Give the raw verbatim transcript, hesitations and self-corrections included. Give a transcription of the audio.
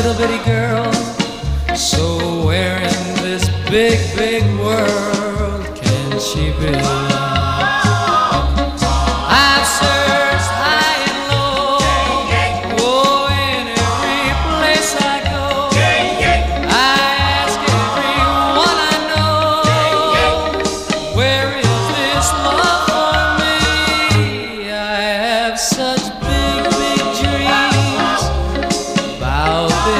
little bitty girl. So where in this big, big world can she be?